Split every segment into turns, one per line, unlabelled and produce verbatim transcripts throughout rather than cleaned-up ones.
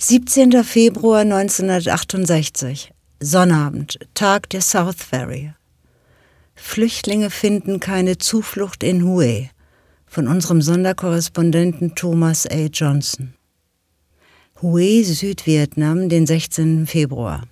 siebzehnter Februar neunzehnhundertachtundsechzig, Sonnabend, Tag der South Ferry. Flüchtlinge finden keine Zuflucht in Hue, von unserem Sonderkorrespondenten Thomas A. Johnson. Hue, Südvietnam, den sechzehnten Februar.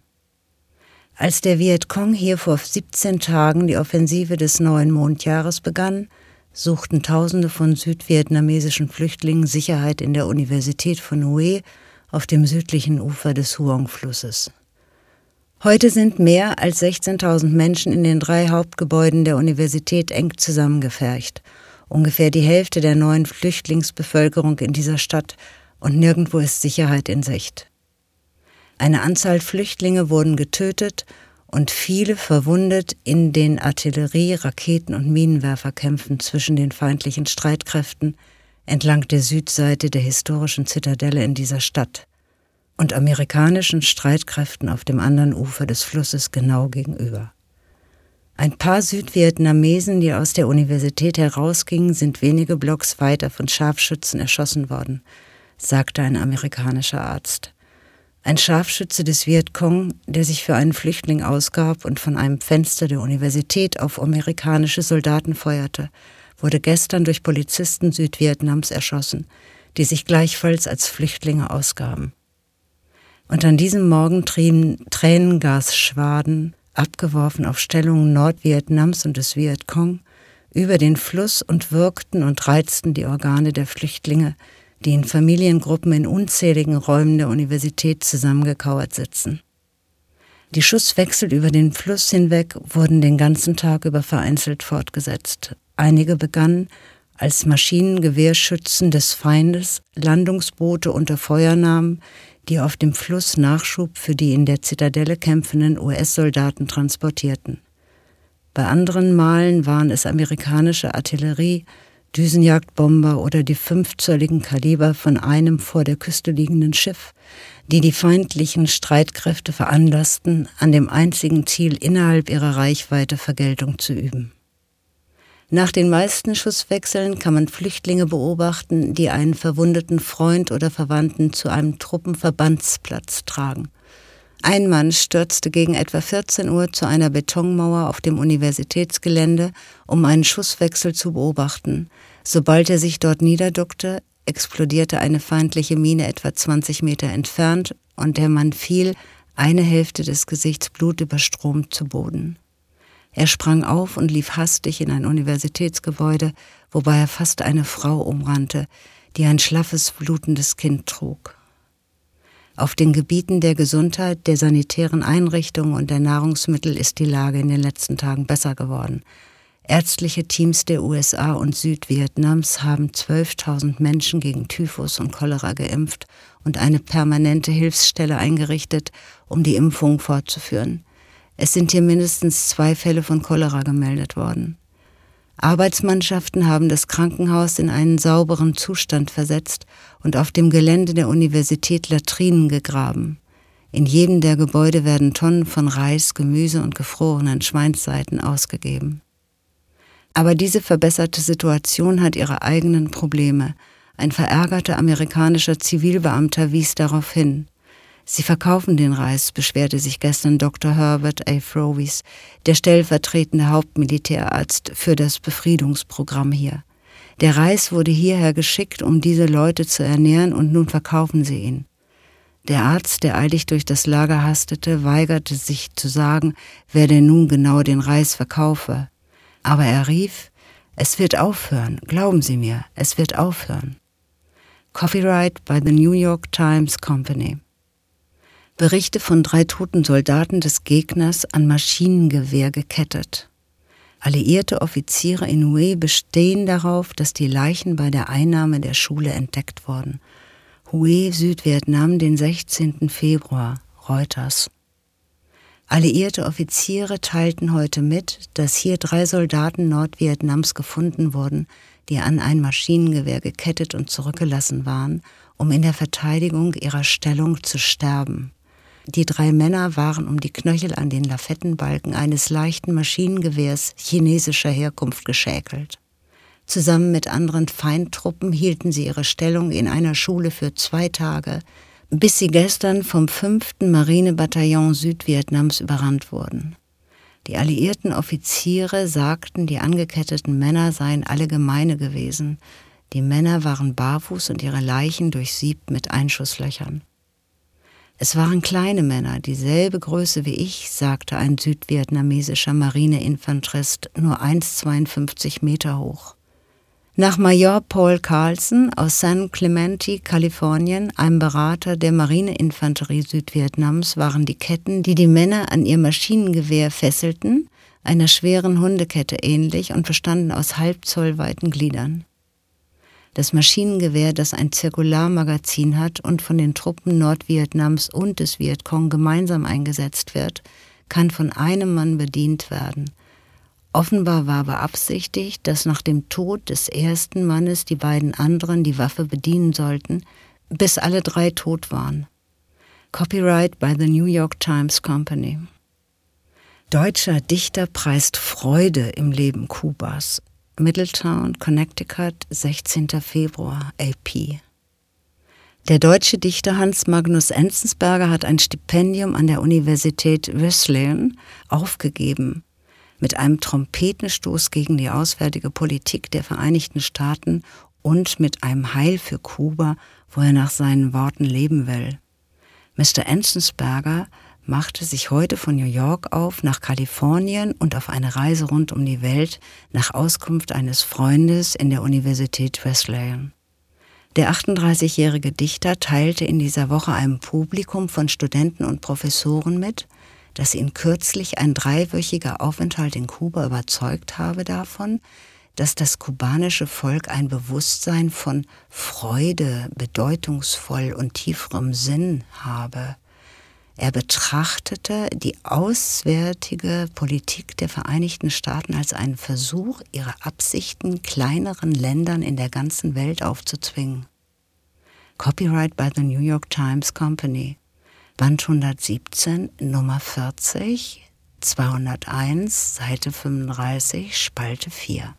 Als der Vietcong hier vor siebzehn Tagen die Offensive des neuen Mondjahres begann, suchten Tausende von südvietnamesischen Flüchtlingen Sicherheit in der Universität von Hue auf dem südlichen Ufer des Huong-Flusses. Heute sind mehr als sechzehntausend Menschen in den drei Hauptgebäuden der Universität eng zusammengefercht, ungefähr die Hälfte der neuen Flüchtlingsbevölkerung in dieser Stadt, und nirgendwo ist Sicherheit in Sicht. Eine Anzahl Flüchtlinge wurden getötet und viele verwundet in den Artillerie-, Raketen- und Minenwerferkämpfen zwischen den feindlichen Streitkräften entlang der Südseite der historischen Zitadelle in dieser Stadt und amerikanischen Streitkräften auf dem anderen Ufer des Flusses genau gegenüber. Ein paar Südvietnamesen, die aus der Universität herausgingen, sind wenige Blocks weiter von Scharfschützen erschossen worden, sagte ein amerikanischer Arzt. Ein Scharfschütze des Vietcong, der sich für einen Flüchtling ausgab und von einem Fenster der Universität auf amerikanische Soldaten feuerte, wurde gestern durch Polizisten Südvietnams erschossen, die sich gleichfalls als Flüchtlinge ausgaben. Und an diesem Morgen trieben Tränengasschwaden, abgeworfen auf Stellungen Nordvietnams und des Vietcong, über den Fluss und wirkten und reizten die Organe der Flüchtlinge, die in Familiengruppen in unzähligen Räumen der Universität zusammengekauert sitzen. Die Schusswechsel über den Fluss hinweg wurden den ganzen Tag über vereinzelt fortgesetzt. Einige begannen, als Maschinengewehrschützen des Feindes Landungsboote unter Feuer nahmen, die auf dem Fluss Nachschub für die in der Zitadelle kämpfenden U S-Soldaten transportierten. Bei anderen Malen waren es amerikanische Artillerie, Düsenjagdbomber oder die fünfzölligen Kaliber von einem vor der Küste liegenden Schiff, die die feindlichen Streitkräfte veranlassten, an dem einzigen Ziel innerhalb ihrer Reichweite Vergeltung zu üben. Nach den meisten Schusswechseln kann man Flüchtlinge beobachten, die einen verwundeten Freund oder Verwandten zu einem Truppenverbandsplatz tragen. Ein Mann stürzte gegen etwa vierzehn Uhr zu einer Betonmauer auf dem Universitätsgelände, um einen Schusswechsel zu beobachten. Sobald er sich dort niederduckte, explodierte eine feindliche Mine etwa zwanzig Meter entfernt und der Mann fiel, eine Hälfte des Gesichts blutüberströmt, zu Boden. Er sprang auf und lief hastig in ein Universitätsgebäude, wobei er fast eine Frau umrannte, die ein schlaffes, blutendes Kind trug. Auf den Gebieten der Gesundheit, der sanitären Einrichtungen und der Nahrungsmittel ist die Lage in den letzten Tagen besser geworden. Ärztliche Teams der U S A und Südvietnams haben zwölftausend Menschen gegen Typhus und Cholera geimpft und eine permanente Hilfsstelle eingerichtet, um die Impfung fortzuführen. Es sind hier mindestens zwei Fälle von Cholera gemeldet worden. Arbeitsmannschaften haben das Krankenhaus in einen sauberen Zustand versetzt und auf dem Gelände der Universität Latrinen gegraben. In jedem der Gebäude werden Tonnen von Reis, Gemüse und gefrorenen Schweinsseiten ausgegeben. Aber diese verbesserte Situation hat ihre eigenen Probleme. Ein verärgerter amerikanischer Zivilbeamter wies darauf hin. Sie verkaufen den Reis, beschwerte sich gestern Doktor Herbert A. Frowies, der stellvertretende Hauptmilitärarzt für das Befriedungsprogramm hier. Der Reis wurde hierher geschickt, um diese Leute zu ernähren, und nun verkaufen sie ihn. Der Arzt, der eilig durch das Lager hastete, weigerte sich zu sagen, wer denn nun genau den Reis verkaufe. Aber er rief, es wird aufhören, glauben Sie mir, es wird aufhören. Copyright by the New York Times Company. Berichte von drei toten Soldaten des Gegners an Maschinengewehr gekettet. Alliierte Offiziere in Hue bestehen darauf, dass die Leichen bei der Einnahme der Schule entdeckt wurden. Hue, Südvietnam, den sechzehnten Februar, Reuters. Alliierte Offiziere teilten heute mit, dass hier drei Soldaten Nordvietnams gefunden wurden, die an ein Maschinengewehr gekettet und zurückgelassen waren, um in der Verteidigung ihrer Stellung zu sterben. Die drei Männer waren um die Knöchel an den Lafettenbalken eines leichten Maschinengewehrs chinesischer Herkunft geschäkelt. Zusammen mit anderen Feindtruppen hielten sie ihre Stellung in einer Schule für zwei Tage, bis sie gestern vom fünften Marinebataillon Südvietnams überrannt wurden. Die alliierten Offiziere sagten, die angeketteten Männer seien alle Gemeine gewesen. Die Männer waren barfuß und ihre Leichen durchsiebt mit Einschusslöchern. Es waren kleine Männer, dieselbe Größe wie ich, sagte ein südvietnamesischer Marineinfanterist, nur eins Komma zweiundfünfzig Meter hoch. Nach Major Paul Carlson aus San Clemente, Kalifornien, einem Berater der Marineinfanterie Südvietnams, waren die Ketten, die die Männer an ihr Maschinengewehr fesselten, einer schweren Hundekette ähnlich und bestanden aus halbzollweiten Gliedern. Das Maschinengewehr, das ein Zirkularmagazin hat und von den Truppen Nordvietnams und des Vietcong gemeinsam eingesetzt wird, kann von einem Mann bedient werden. Offenbar war beabsichtigt, dass nach dem Tod des ersten Mannes die beiden anderen die Waffe bedienen sollten, bis alle drei tot waren. Copyright by the New York Times Company. Deutscher Dichter preist Freude im Leben Kubas. Middletown, Connecticut, sechzehnter Februar, A P. Der deutsche Dichter Hans Magnus Enzensberger hat ein Stipendium an der Universität Wesleyan aufgegeben. Mit einem Trompetenstoß gegen die auswärtige Politik der Vereinigten Staaten und mit einem Heil für Kuba, wo er nach seinen Worten leben will. Mister Enzensberger machte sich heute von New York auf nach Kalifornien und auf eine Reise rund um die Welt nach Auskunft eines Freundes in der Universität Wesleyan. Der achtunddreißigjährige Dichter teilte in dieser Woche einem Publikum von Studenten und Professoren mit, dass ihn kürzlich ein dreiwöchiger Aufenthalt in Kuba überzeugt habe davon, dass das kubanische Volk ein Bewusstsein von Freude, bedeutungsvoll und tieferem Sinn habe. Er betrachtete die auswärtige Politik der Vereinigten Staaten als einen Versuch, ihre Absichten kleineren Ländern in der ganzen Welt aufzuzwingen. Copyright by the New York Times Company. Band hundertsiebzehn, Nummer vierzig, zweihunderteins, Seite fünfunddreißig, Spalte vier.